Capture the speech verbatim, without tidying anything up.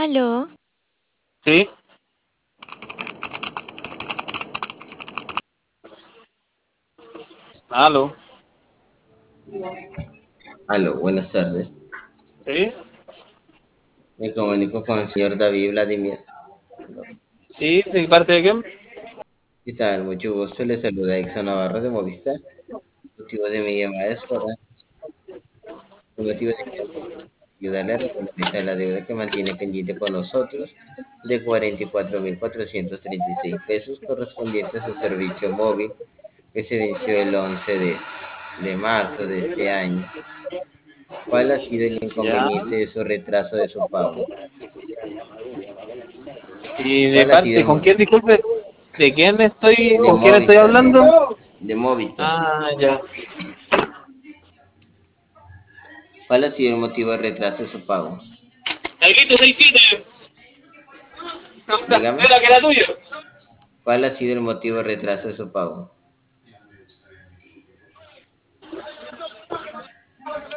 Aló, Sí, aló. Aló, buenas tardes. Sí, Me comunico con el señor David Vladimir. sí, ¿de parte de quién? ¿Qué tal? Mucho gusto. Le saluda Exxon Navarro de Movistar. El motivo de mi llamada es para el motivo de ayudarle a regularizar la deuda que mantiene pendiente con nosotros de cuarenta y cuatro mil cuatrocientos treinta y seis pesos correspondiente a su servicio móvil que se venció el once de, de marzo de este año. ¿Cuál ha sido el Ya. inconveniente de su retraso de su pago? ¿Y de ¿Cuál ha sido parte el con mo- quién, disculpe? ¿De quién estoy, de con quién estoy Movistar? hablando? De Movistar. Ah, ya. ¿Cuál ha sido el motivo de retraso de su pago? Negrito seis siete. Dígame, Era que era tuyo. ¿cuál ha sido el motivo de retraso de su pago?